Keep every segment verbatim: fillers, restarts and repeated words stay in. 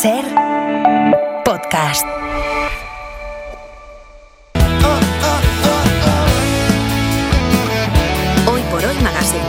Ser Podcast. Hoy por hoy Magazine.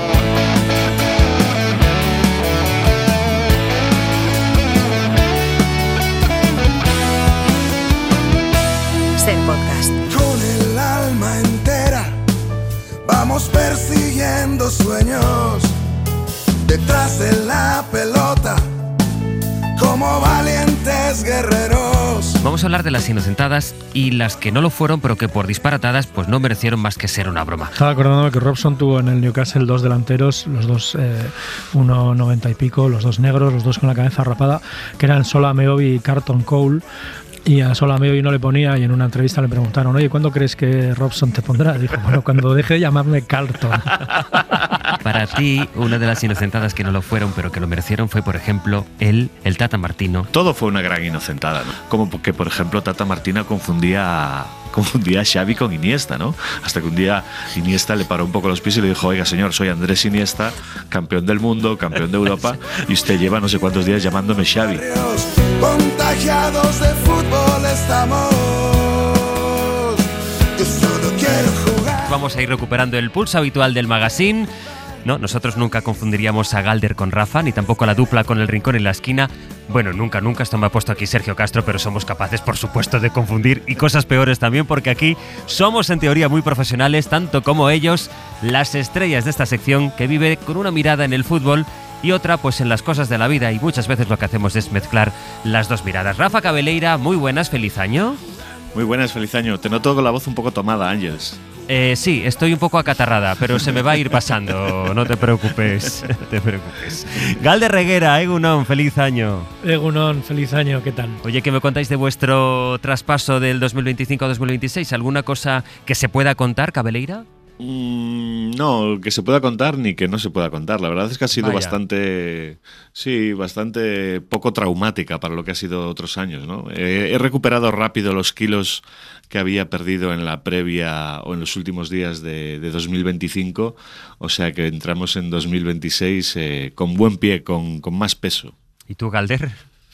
Ser Podcast. Con el alma entera vamos persiguiendo sueños detrás de la pelota como valientes guerreros. Vamos a hablar de las inocentadas y las que no lo fueron, pero que por disparatadas pues no merecieron más que ser una broma. Estaba acordándome que Robson tuvo en el Newcastle dos delanteros, los dos eh, uno noventa y pico, los dos negros, los dos con la cabeza rapada, que eran Sol Ameobi y Carlton Cole. Y a Sol Ameobi no le ponía, y en una entrevista le preguntaron: oye, ¿cuándo crees que Robson te pondrá? Dijo: bueno, cuando deje de llamarme Carlton. Para ti, una de las inocentadas que no lo fueron, pero que lo merecieron, fue, por ejemplo, él, el Tata Martino. Todo fue una gran inocentada, ¿no? Como que, por ejemplo, Tata Martino confundía, confundía a Xavi con Iniesta, ¿no? Hasta que un día Iniesta le paró un poco los pies y le dijo: oiga, señor, soy Andrés Iniesta, campeón del mundo, campeón de Europa, y usted lleva no sé cuántos días llamándome Xavi. Contagiados de fútbol estamos. Yo solo quiero jugar. Vamos a ir recuperando el pulso habitual del magazine. No, nosotros nunca confundiríamos a Galder con Rafa, ni tampoco a la dupla con el Rincón en la esquina. Bueno, nunca, nunca, esto me ha puesto aquí Sergio Castro, pero somos capaces, por supuesto, de confundir, y cosas peores también, porque aquí somos en teoría muy profesionales, tanto como ellos, las estrellas de esta sección que vive con una mirada en el fútbol y otra pues en las cosas de la vida, y muchas veces lo que hacemos es mezclar las dos miradas. Rafa Cabeleira, muy buenas, feliz año. Muy buenas, feliz año. Te noto con la voz un poco tomada, Ángels. Eh, sí, estoy un poco acatarrada, pero se me va a ir pasando, no te preocupes, no te preocupes. Galder Reguera, Egunon, feliz año. Egunon, feliz año, ¿qué tal? Oye, ¿qué me contáis de vuestro traspaso del dos mil veinticinco a dos mil veintiséis? ¿Alguna cosa que se pueda contar, Cabeleira? Mm, no, que se pueda contar ni que no se pueda contar. La verdad es que ha sido Vaya. bastante, sí, bastante poco traumática para lo que ha sido otros años, ¿no? Eh, he recuperado rápido los kilos que había perdido en la previa o en los últimos días de, de dos mil veinticinco, o sea que entramos en dos mil veintiséis eh, con buen pie, con, con más peso. ¿Y tú, Galder?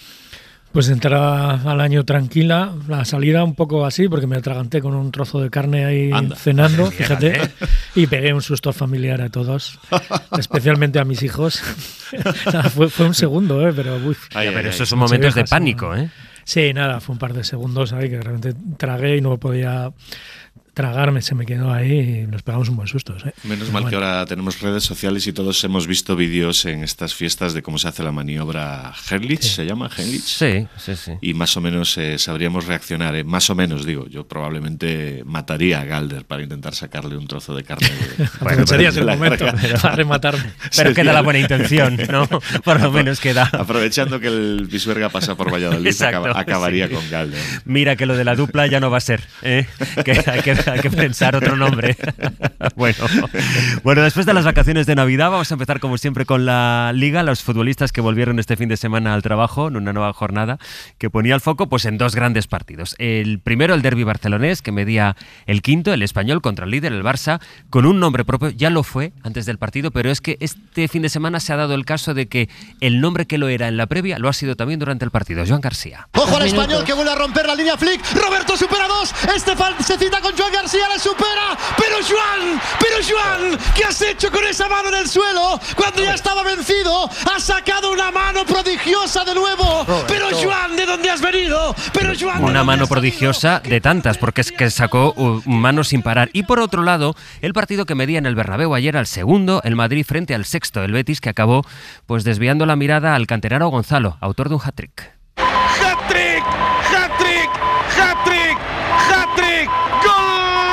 Pues entraba al año tranquila, la salida un poco así, porque me atraganté con un trozo de carne ahí Anda. cenando, fíjate, y pegué un susto familiar a todos, especialmente a mis hijos. Nada, fue, fue un segundo, ¿eh? pero uy, ay, pero esos son momentos de pánico, ¿eh? Sí, nada, fue un par de segundos ahí que realmente tragué y no podía tragarme, se me quedó ahí y nos pegamos un buen susto, ¿eh? Menos mal bueno. que ahora tenemos redes sociales y todos hemos visto vídeos en estas fiestas de cómo se hace la maniobra Heimlich, sí. ¿se llama Heimlich? Sí, sí, sí. Y más o menos eh, sabríamos reaccionar, ¿eh? Más o menos, digo, yo probablemente mataría a Galder para intentar sacarle un trozo de carne. De, bueno, sería el momento para rematarme. Pero queda la buena intención, ¿no? Por lo menos queda. Aprovechando que el Pisuerga pasa por Valladolid, Exacto, acaba, acabaría sí. con Galder. Mira que lo de la dupla ya no va a ser, ¿eh? Que hay que Hay que pensar otro nombre. bueno, bueno, después de las vacaciones de Navidad vamos a empezar como siempre con la Liga, los futbolistas que volvieron este fin de semana al trabajo en una nueva jornada que ponía el foco pues en dos grandes partidos. El primero, el derbi barcelonés, que medía el quinto, el Español contra el líder, el Barça, con un nombre propio. Ya lo fue antes del partido, pero es que este fin de semana se ha dado el caso de que el nombre que lo era en la previa lo ha sido también durante el partido. Joan García. Ojo al Español que vuelve a romper la línea Flick. Roberto supera dos. Estefan se cita con Joan García, le supera. Pero Joan, pero Joan, ¿qué has hecho con esa mano en el suelo? Cuando ya estaba vencido, has sacado una mano prodigiosa de nuevo. Pero Joan, ¿de dónde has venido? Pero Joan, una mano prodigiosa de tantas, porque es que sacó uh, mano sin parar. Y por otro lado, el partido que medía en el Bernabéu ayer al segundo, el Madrid frente al sexto, el Betis, que acabó pues desviando la mirada al canterano Gonzalo, autor de un hat-trick. ¡Hat-trick! ¡Hat-trick! ¡Hat-trick! ¡Hat-trick! ¡Gol!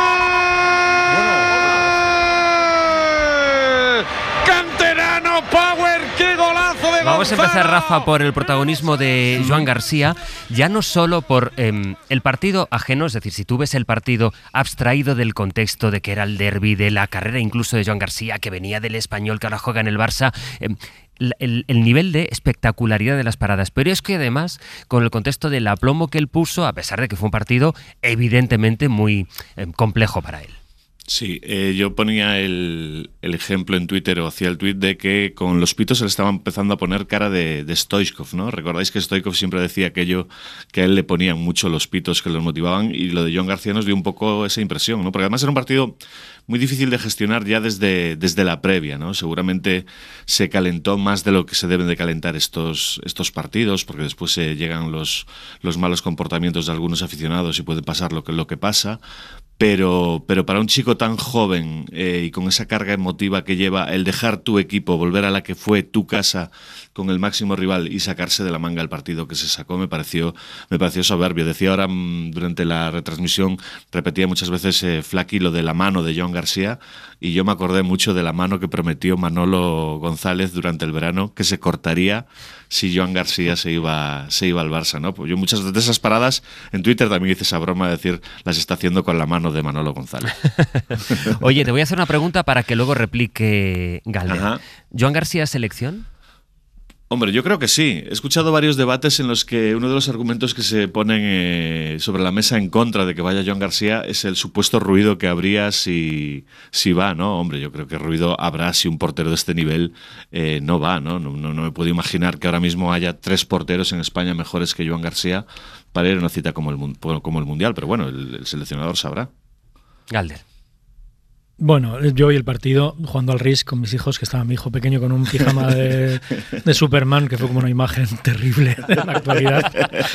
¡Canterano Power! ¡Qué golazo de Gonzalo! Vamos a empezar, Rafa, por el protagonismo de Joan García, ya no solo por eh, el partido ajeno, es decir, si tú ves el partido abstraído del contexto de que era el derbi, de la carrera incluso de Joan García, que venía del Español, que ahora juega en el Barça, eh, El, el nivel de espectacularidad de las paradas, pero es que además con el contexto del aplomo que él puso, a pesar de que fue un partido evidentemente muy eh, complejo para él. Sí, eh, yo ponía el, el ejemplo en Twitter o hacía el tweet de que con los pitos se le estaba empezando a poner cara de, de Stoichkov, ¿no? Recordáis que Stoichkov siempre decía aquello que a él le ponían mucho los pitos que los motivaban, y lo de Joan García nos dio un poco esa impresión, ¿no? Porque además era un partido muy difícil de gestionar ya desde, desde la previa, ¿no? Seguramente se calentó más de lo que se deben de calentar estos, estos partidos, porque después eh, llegan los, los malos comportamientos de algunos aficionados y puede pasar lo que, lo que pasa. Pero, pero para un chico tan joven eh, y con esa carga emotiva que lleva el dejar tu equipo, volver a la que fue tu casa con el máximo rival y sacarse de la manga el partido que se sacó, me pareció, me pareció soberbio. Decía ahora durante la retransmisión, repetía muchas veces eh, Flaky lo de la mano de Joan García, y yo me acordé mucho de la mano que prometió Manolo González durante el verano, que se cortaría si Joan García se iba, se iba al Barça, ¿no? Pues yo muchas de esas paradas en Twitter también hice esa broma de decir, las está haciendo con la mano de Manolo González. Oye, te voy a hacer una pregunta para que luego replique Galder. Ajá. ¿Joan García selección? Hombre, yo creo que sí. He escuchado varios debates en los que uno de los argumentos que se ponen eh, sobre la mesa en contra de que vaya Joan García es el supuesto ruido que habría si, si va, ¿no? Hombre, yo creo que ruido habrá si un portero de este nivel eh, no va, ¿no? No, no, no me puedo imaginar que ahora mismo haya tres porteros en España mejores que Joan García para ir a una cita como el, como el Mundial, pero bueno, el, el seleccionador sabrá. Galder. Bueno, yo y el partido jugando al Risk con mis hijos, que estaba mi hijo pequeño con un pijama de, de Superman, que fue como una imagen terrible de la actualidad.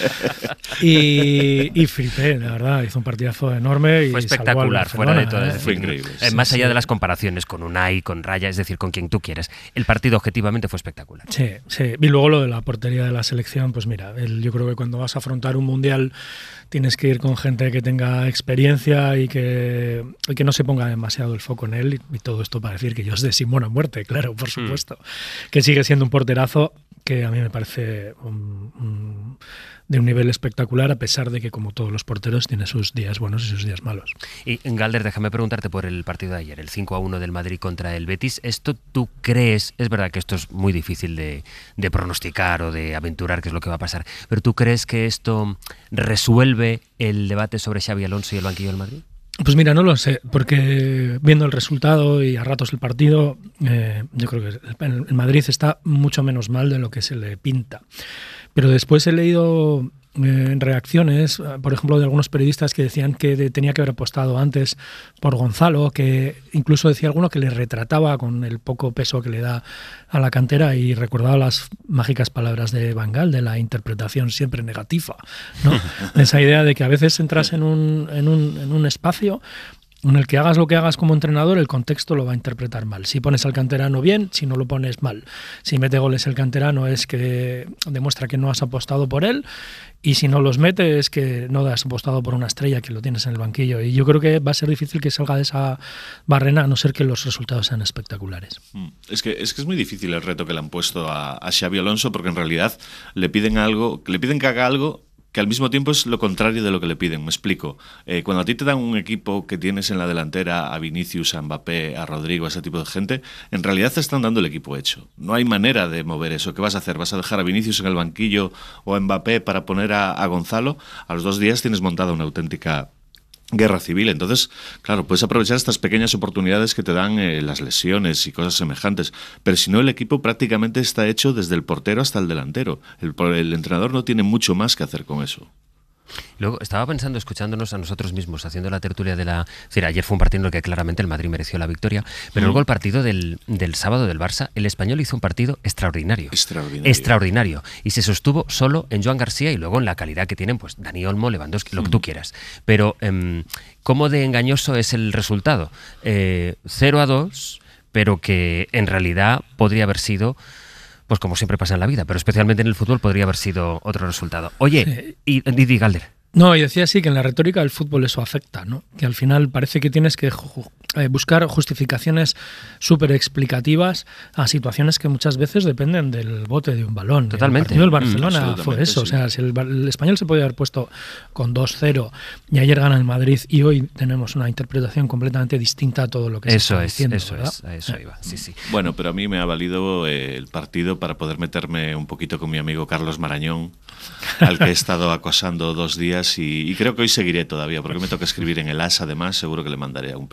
Y, y flipé, la verdad, hizo un partidazo enorme. Y fue espectacular, fuera de todo. ¿eh? Fue increíble. Eh, sí, más allá sí. de las comparaciones con Unai, con Raya, es decir, con quien tú quieras. El partido objetivamente fue espectacular. Sí, sí. Y luego lo de la portería de la selección, pues mira, el, yo creo que cuando vas a afrontar un mundial tienes que ir con gente que tenga experiencia y que, y que no se ponga demasiado el foco en él. Y, y todo esto para decir que yo es de Simón a muerte, claro, por supuesto. Mm. Que sigue siendo un porterazo que a mí me parece un, un, de un nivel espectacular, a pesar de que, como todos los porteros, tiene sus días buenos y sus días malos. Y Galder, déjame preguntarte por el partido de ayer, el cinco a uno del Madrid contra el Betis. ¿Esto tú crees? Es verdad que esto es muy difícil de, de pronosticar o de aventurar qué es lo que va a pasar, pero ¿tú crees que esto resuelve el debate sobre Xabi Alonso y el banquillo del Madrid? Pues mira, no lo sé, porque viendo el resultado y a ratos el partido, eh, yo creo que el Madrid está mucho menos mal de lo que se le pinta. Pero después he leído eh, reacciones, por ejemplo, de algunos periodistas que decían que de, tenía que haber apostado antes por Gonzalo, que incluso decía alguno que le retrataba con el poco peso que le da a la cantera, y recordaba las mágicas palabras de Van Gaal, de la interpretación siempre negativa, ¿no? Esa idea de que a veces entras en un, en un, en un espacio en el que hagas lo que hagas como entrenador, el contexto lo va a interpretar mal. Si pones al canterano bien, si no lo pones mal. Si mete goles el canterano es que demuestra que no has apostado por él, y si no los mete es que no has apostado por una estrella que lo tienes en el banquillo. Y yo creo que va a ser difícil que salga de esa barrena, a no ser que los resultados sean espectaculares. Es que es, que es muy difícil el reto que le han puesto a, a Xabi Alonso, porque en realidad le piden algo, le piden que haga algo que al mismo tiempo es lo contrario de lo que le piden. Me explico. Eh, cuando a ti te dan un equipo que tienes en la delantera a Vinicius, a Mbappé, a Rodrigo, a ese tipo de gente, en realidad te están dando el equipo hecho. No hay manera de mover eso. ¿Qué vas a hacer? ¿Vas a dejar a Vinicius en el banquillo o a Mbappé para poner a, a Gonzalo? A los dos días tienes montada una auténtica guerra civil. Entonces, claro, puedes aprovechar estas pequeñas oportunidades que te dan eh, las lesiones y cosas semejantes, pero si no, el equipo prácticamente está hecho desde el portero hasta el delantero. El, el entrenador no tiene mucho más que hacer con eso. Luego, estaba pensando, escuchándonos a nosotros mismos, haciendo la tertulia de la... Es decir, ayer fue un partido en el que claramente el Madrid mereció la victoria, pero mm. luego el partido del, del sábado del Barça, el Español hizo un partido extraordinario. Extraordinario. Extraordinario. Y se sostuvo solo en Joan García y luego en la calidad que tienen, pues, Dani Olmo, Lewandowski, lo mm. que tú quieras. Pero, eh, ¿cómo de engañoso es el resultado? Eh, cero a dos, pero que en realidad podría haber sido... Pues como siempre pasa en la vida, pero especialmente en el fútbol podría haber sido otro resultado. Oye, sí. y Didi Galder. No, y decía así que en la retórica del fútbol eso afecta, ¿no? Que al final parece que tienes que ju- eh, buscar justificaciones súper explicativas a situaciones que muchas veces dependen del bote de un balón. Totalmente. El partido del Barcelona mm, fue eso. Sí. O sea, si el, el Español se podía haber puesto con dos cero y ayer gana el Madrid, y hoy tenemos una interpretación completamente distinta a todo lo que eso se está es, diciendo. Eso ¿verdad? es, a eso iba. Sí, sí. Bueno, pero a mí me ha valido eh, el partido para poder meterme un poquito con mi amigo Carlos Marañón, al que he estado acosando dos días, y, y creo que hoy seguiré todavía, porque me toca escribir en el A S, además, seguro que le mandaré un pequeño recuerdo.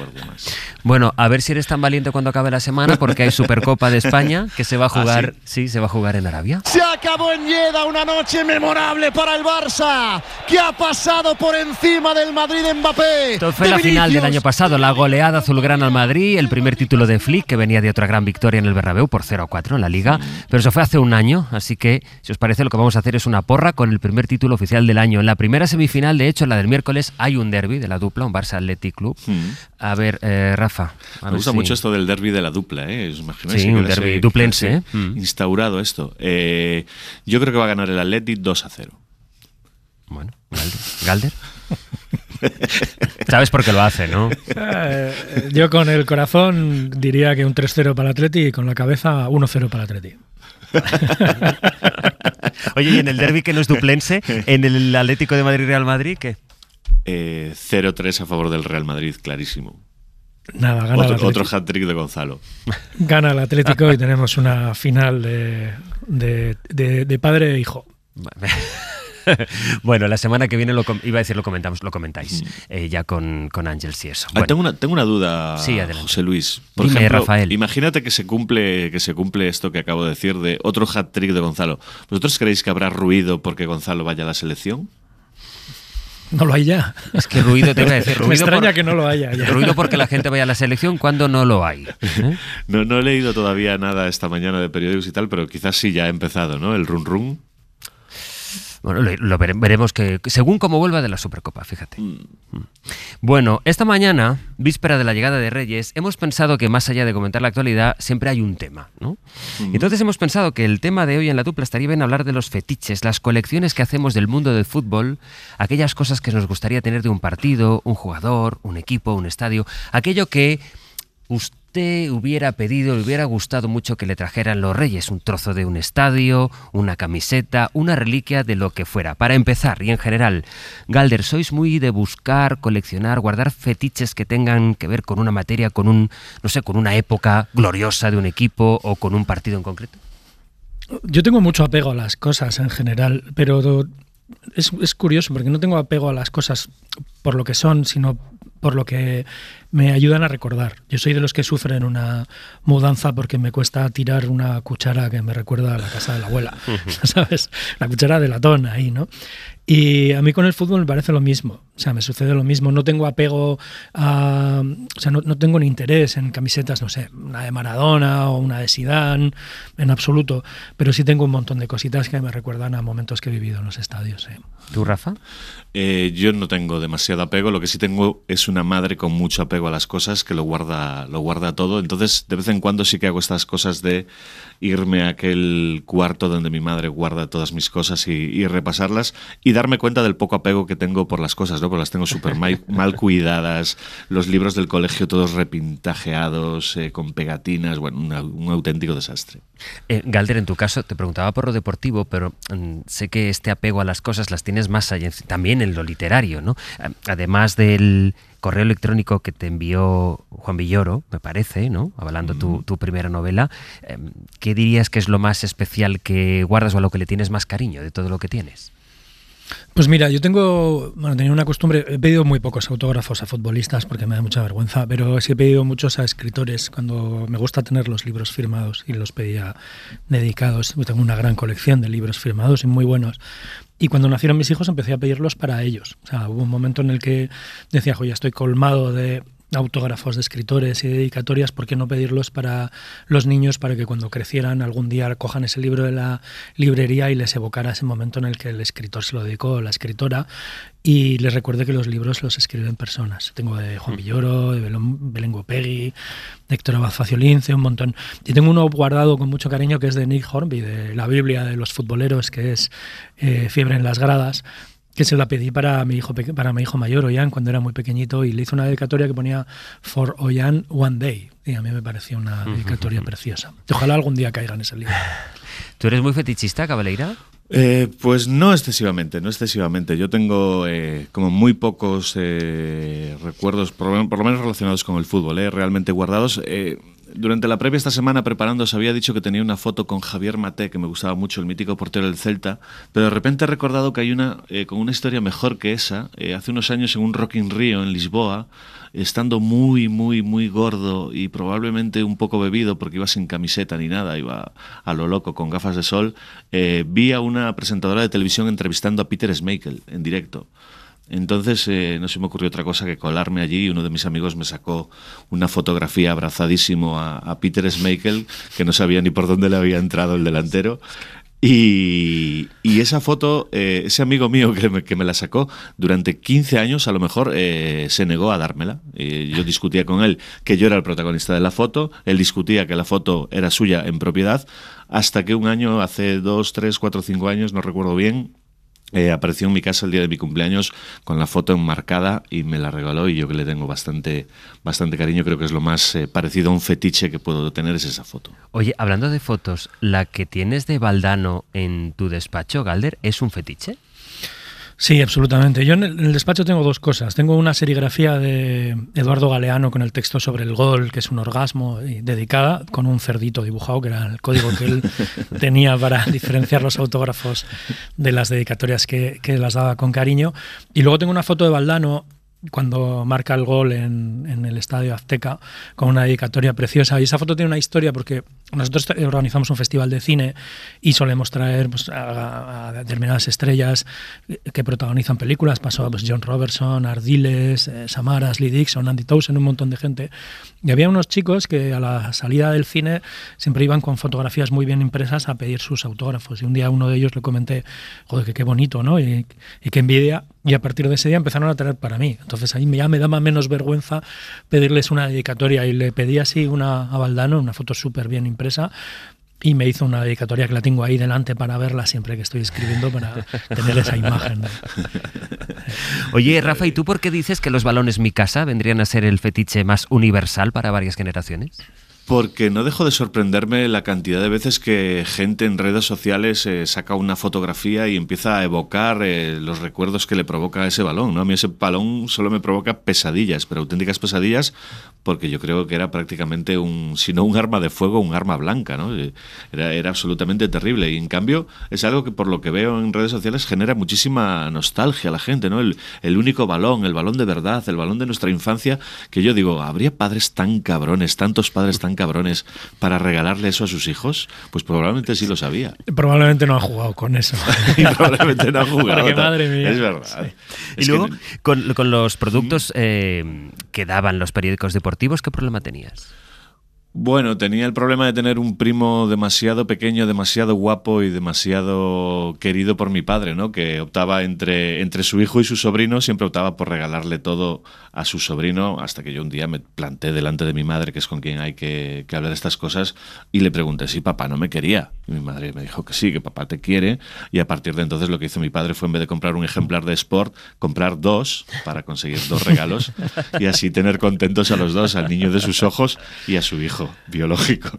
recuerdo más. Bueno, a ver si eres tan valiente cuando acabe la semana, porque hay Supercopa de España que se va a jugar, ¿Ah, sí? sí, se va a jugar en Arabia. Se acabó en Lleida una noche memorable para el Barça, que ha pasado por encima del Madrid de Mbappé. Esto fue la final del año pasado, la goleada azulgrana al Madrid, el primer título de Flick, que venía de otra gran victoria en el Bernabéu por cero a cuatro en la Liga, pero eso fue hace un año, así que, si os parece, lo que vamos a hacer es una porra con el primer título oficial del año. En la primera semifinal, de hecho, la del miércoles, hay un derbi de la dupla, un Barça Athletic Club. Mm. A ver, eh, Rafa. A Me ver gusta si... mucho esto del derbi de la dupla, ¿eh? ¿Os imagináis? Sí, un derbi duplense. ¿eh? Instaurado esto. Eh, yo creo que va a ganar el Athletic dos a cero. Bueno, Galder. ¿Galder? Sabes por qué lo hace, ¿no? Eh, yo con el corazón diría que un tres cero para el Atleti y con la cabeza uno cero para el Atleti. Oye, y en el derbi que no es duplense, en el Atlético de Madrid-Real Madrid, ¿qué? Eh, cero tres a favor del Real Madrid, clarísimo. Nada, gana otro, el otro hat-trick de Gonzalo. Gana el Atlético y tenemos una final de, de, de, de padre e hijo. Bueno, la semana que viene lo iba a decir lo comentamos, lo comentáis eh, ya con, con Ángels y eso. Bueno. Ah, tengo, una, tengo una duda, sí, José Luis. Por Dime, ejemplo, Rafael. Imagínate que se cumple que se cumple esto que acabo de decir de otro hat-trick de Gonzalo. ¿Vosotros creéis que habrá ruido porque Gonzalo vaya a la selección? No lo hay ya. Es que ruido, te voy a decir. Ruido Me extraña por, que no lo haya ya. Ruido porque la gente vaya a la selección cuando no lo hay. ¿eh? No, no he leído todavía nada esta mañana de periódicos y tal, pero quizás sí ya ha empezado, ¿no? El run run. Bueno, lo, lo veremos que según cómo vuelva de la Supercopa, fíjate. Mm. Bueno, esta mañana, víspera de la llegada de Reyes, hemos pensado que más allá de comentar la actualidad, siempre hay un tema, ¿no? Mm. Entonces hemos pensado que el tema de hoy en la dupla estaría bien hablar de los fetiches, las colecciones que hacemos del mundo del fútbol, aquellas cosas que nos gustaría tener de un partido, un jugador, un equipo, un estadio, aquello que usted hubiera pedido, le hubiera gustado mucho que le trajeran los Reyes, un trozo de un estadio, una camiseta, una reliquia de lo que fuera. Para empezar, y en general, Galder, ¿sois muy de buscar, coleccionar, guardar fetiches que tengan que ver con una materia, con un, no sé, con una época gloriosa de un equipo o con un partido en concreto? Yo tengo mucho apego a las cosas en general, pero es, es curioso porque no tengo apego a las cosas por lo que son, sino por lo que me ayudan a recordar. Yo soy de los que sufren una mudanza porque me cuesta tirar una cuchara que me recuerda a la casa de la abuela, ¿sabes? La cuchara de latón ahí, ¿no? Y a mí con el fútbol me parece lo mismo. O sea, me sucede lo mismo. No tengo apego a... O sea, no, no tengo ni interés en camisetas, no sé, una de Maradona o una de Zidane, en absoluto. Pero sí tengo un montón de cositas que me recuerdan a momentos que he vivido en los estadios. ¿eh? ¿Tú, Rafa? Eh, yo no tengo demasiado apego. Lo que sí tengo es una madre con mucho apego a las cosas que lo guarda, lo guarda todo. Entonces, de vez en cuando sí que hago estas cosas de irme a aquel cuarto donde mi madre guarda todas mis cosas y, y repasarlas y darme cuenta del poco apego que tengo por las cosas, ¿no? Porque las tengo súper mal, mal cuidadas, los libros del colegio todos repintajeados, eh, con pegatinas, bueno, una, un auténtico desastre. Eh, Galder, en tu caso, te preguntaba por lo deportivo, pero mm, sé que este apego a las cosas las tienes más allá, también en lo literario, ¿no? Además del correo electrónico que te envió Juan Villoro, me parece, ¿no? Avalando mm. tu, tu primera novela, eh, ¿qué dirías que es lo más especial que guardas o a lo que le tienes más cariño de todo lo que tienes? Pues mira, yo tengo, bueno, tenía una costumbre, he pedido muy pocos autógrafos a futbolistas porque me da mucha vergüenza, pero sí he pedido muchos a escritores cuando me gusta tener los libros firmados y los pedía dedicados. Yo tengo una gran colección de libros firmados y muy buenos. Y cuando nacieron mis hijos empecé a pedirlos para ellos. O sea, hubo un momento en el que decía, jo, ya estoy colmado de autógrafos de escritores y dedicatorias, ¿por qué no pedirlos para los niños para que cuando crecieran algún día cojan ese libro de la librería y les evocara ese momento en el que el escritor se lo dedicó, la escritora, y les recuerde que los libros los escriben personas? Tengo de Juan Villoro, de Belén Gopegui, de Héctor Abad Faciolince, un montón. Y tengo uno guardado con mucho cariño que es de Nick Hornby, de la Biblia de los futboleros, que es eh, Fiebre en las gradas, que se la pedí para mi hijo para mi hijo mayor, Ollán, cuando era muy pequeñito, y le hice una dedicatoria que ponía For Ollán One Day, y a mí me pareció una dedicatoria uh-huh. preciosa. Y ojalá algún día caiga en ese libro. ¿Tú eres muy fetichista, Cabeleira? Eh, pues no excesivamente, no excesivamente. Yo tengo eh, como muy pocos eh, recuerdos, por, por lo menos relacionados con el fútbol, eh, realmente guardados. Eh, durante la previa esta semana preparando os había dicho que tenía una foto con Javier Maté, que me gustaba mucho, el mítico portero del Celta, pero de repente he recordado que hay una eh, con una historia mejor que esa. Eh, hace unos años en un Rock in Rio en Lisboa, estando muy, muy, muy gordo y probablemente un poco bebido porque iba sin camiseta ni nada, iba a lo loco con gafas de sol, eh, vi a una presentadora de televisión entrevistando a Peter Schmeichel en directo. Entonces eh, no se me ocurrió otra cosa que colarme allí y uno de mis amigos me sacó una fotografía abrazadísimo a, a Peter Schmeichel, que no sabía ni por dónde le había entrado el delantero. Y, y esa foto, eh, ese amigo mío que me, que me la sacó, durante quince años a lo mejor eh, se negó a dármela. Eh, yo discutía con él que yo era el protagonista de la foto, él discutía que la foto era suya en propiedad, hasta que un año, hace dos, tres, cuatro, cinco años, no recuerdo bien, Eh, apareció en mi casa el día de mi cumpleaños con la foto enmarcada y me la regaló, y yo que le tengo bastante, bastante cariño, creo que es lo más eh, parecido a un fetiche que puedo tener, es esa foto. Oye, hablando de fotos, ¿la que tienes de Valdano en tu despacho, Galder, es un fetiche? Sí, absolutamente. Yo en el, en el despacho tengo dos cosas. Tengo una serigrafía de Eduardo Galeano con el texto sobre el gol, que es un orgasmo, y dedicada, con un cerdito dibujado, que era el código que él tenía para diferenciar los autógrafos de las dedicatorias que, que las daba con cariño. Y luego tengo una foto de Valdano cuando marca el gol en, en el Estadio Azteca, con una dedicatoria preciosa. Y esa foto tiene una historia porque nosotros organizamos un festival de cine y solemos traer pues, a, a determinadas estrellas que protagonizan películas. Pasó pues, John Robertson, Ardiles, eh, Samaras, Lee Dixon, Andy Townsend, un montón de gente. Y había unos chicos que a la salida del cine siempre iban con fotografías muy bien impresas a pedir sus autógrafos. Y un día a uno de ellos le comenté, joder, que qué bonito, ¿no? Y, y qué envidia. Y a partir de ese día empezaron a traer para mí. Entonces ahí ya me daba menos vergüenza pedirles una dedicatoria, y le pedí así una a Valdano, una foto súper bien impresa, y me hizo una dedicatoria que la tengo ahí delante para verla siempre que estoy escribiendo, para tener esa imagen. Oye, Rafa, ¿y tú por qué dices que los balones Mi Casa vendrían a ser el fetiche más universal para varias generaciones? Porque no dejo de sorprenderme la cantidad de veces que gente en redes sociales eh, saca una fotografía y empieza a evocar eh, los recuerdos que le provoca ese balón, ¿no? A mí ese balón solo me provoca pesadillas, pero auténticas pesadillas, porque yo creo que era prácticamente un, si no un arma de fuego, un arma blanca, ¿no? Era, era absolutamente terrible, y en cambio es algo que por lo que veo en redes sociales genera muchísima nostalgia a la gente, ¿no? El, el único balón, el balón de verdad, el balón de nuestra infancia, que yo digo, ¿habría padres tan cabrones, tantos padres tan cabrones para regalarle eso a sus hijos? Pues probablemente sí lo sabía. Probablemente no ha jugado con eso. Y probablemente no ha jugado. Porque, madre mía. Es verdad. Sí. Es y luego, que... con, con los productos eh, que daban los periódicos deportivos, ¿qué problema tenías? Bueno, tenía el problema de tener un primo demasiado pequeño, demasiado guapo y demasiado querido por mi padre, ¿no? Que optaba entre, entre su hijo y su sobrino, siempre optaba por regalarle todo a su sobrino, hasta que yo un día me planté delante de mi madre, que es con quien hay que, que hablar de estas cosas, y le pregunté si papá no me quería. Y mi madre me dijo que sí, que papá te quiere, y a partir de entonces lo que hizo mi padre fue, en vez de comprar un ejemplar de Sport, comprar dos para conseguir dos regalos y así tener contentos a los dos, al niño de sus ojos y a su hijo biológico.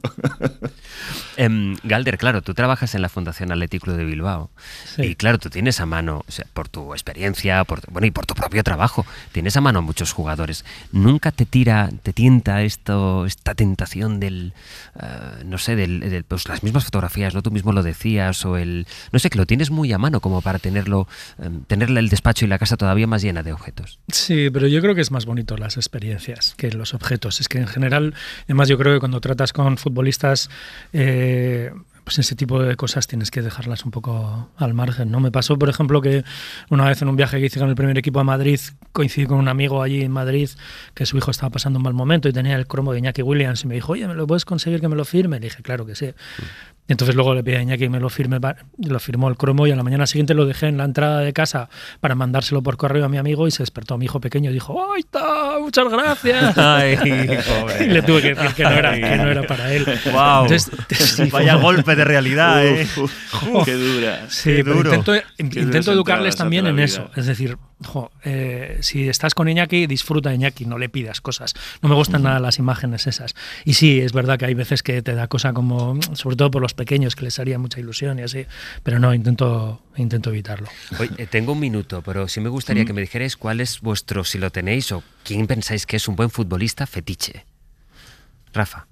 Um, Galder, claro, tú trabajas en la Fundación Athletic Club de Bilbao, sí. Y claro, tú tienes a mano, o sea, por tu experiencia, por, bueno, y por tu propio trabajo, tienes a mano a muchos jugadores. ¿Nunca te tira, te tienta esto, esta tentación del, uh, no sé, del, del, pues las mismas fotografías, ¿no? Tú mismo lo decías, o el, no sé, que lo tienes muy a mano como para tenerlo, um, tenerle el despacho y la casa todavía más llena de objetos? Sí, pero yo creo que es más bonito las experiencias que los objetos. Es que en general, además yo creo que cuando tratas con futbolistas, eh, pues ese tipo de cosas tienes que dejarlas un poco al margen, ¿no? Me pasó, por ejemplo, que una vez en un viaje que hice con el primer equipo a Madrid, coincidí con un amigo allí en Madrid que su hijo estaba pasando un mal momento y tenía el cromo de Iñaki Williams, y me dijo, oye, ¿me lo puedes conseguir que me lo firme? Le dije, claro que sí. Y entonces luego le pedí a Iñaki que me lo firme, lo firmó el cromo, y a la mañana siguiente lo dejé en la entrada de casa para mandárselo por correo a mi amigo, y se despertó mi hijo pequeño y dijo, ¡ay, está! ¡Muchas gracias! Ay, pobre. Y le tuve que decir que no era, que no era para él. Wow. Entonces, sí, vaya fue... golpe de realidad, ¿eh? Uf, uf, ¡qué dura! Sí, qué pero duro. intento, intento educarles también en vida. eso. Es decir, jo, eh, si estás con Iñaki, disfruta de Iñaki, no le pidas cosas. No me gustan uh-huh. nada las imágenes esas. Y sí, es verdad que hay veces que te da cosa como, sobre todo por los pequeños, que les haría mucha ilusión y así, pero no, intento, intento evitarlo. Oye, tengo un minuto, pero sí me gustaría mm. que me dijerais cuál es vuestro, si lo tenéis, o quién pensáis que es un buen futbolista fetiche. Rafa.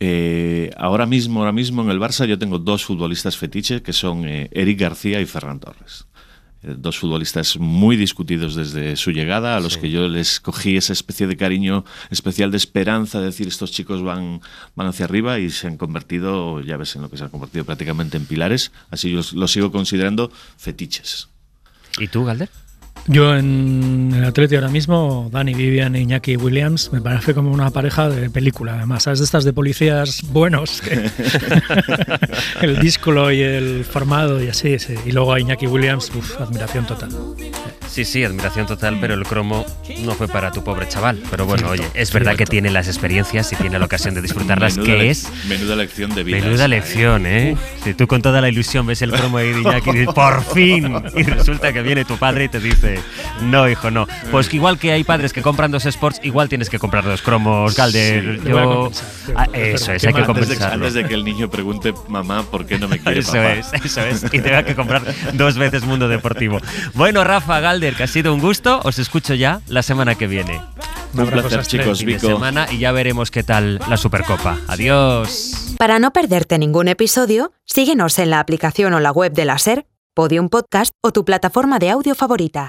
Eh, ahora mismo, ahora mismo en el Barça yo tengo dos futbolistas fetiches que son eh, Eric García y Ferran Torres. Eh, dos futbolistas muy discutidos desde su llegada, a los sí. que yo les cogí esa especie de cariño especial de esperanza, de decir estos chicos van, van hacia arriba y se han convertido, ya ves en lo que se han convertido prácticamente en pilares, así yo los, los sigo considerando fetiches. ¿Y tú, Galder? Yo en el Atleti ahora mismo, Dani, Vivian e Iñaki Williams, me parece como una pareja de película, además, ¿sabes? De estas de policías buenos, que el díscolo y el formado y así, sí. Y luego a Iñaki Williams, uf, admiración total. Sí, sí, admiración total, pero el cromo no fue para tu pobre chaval. Pero bueno, oye, es verdad que tiene las experiencias y tiene la ocasión de disfrutarlas, menuda que le- es... Menuda lección de vida. Menuda lección, ¿eh? Si tú con toda la ilusión ves el cromo de Iñaki y dices, ¡por fin! Y resulta que viene tu padre y te dice, no, hijo, no. Pues que igual que hay padres que compran dos Sports, igual tienes que comprar dos cromos, Galder. Sí, Yo... Ah, eso es, hay que Antes de, compensarlo. antes de que el niño pregunte, mamá, ¿por qué no me quiere Eso papá? es, eso es. Y tenga que comprar dos veces Mundo Deportivo. Bueno, Rafa, Galder, que ha sido un gusto. Os escucho ya la semana que viene. Un placer, chicos, Fin de Vico. semana y ya veremos qué tal la Supercopa. Adiós. Para no perderte ningún episodio, síguenos en la aplicación o la web de la SER, Podium Podcast o tu plataforma de audio favorita.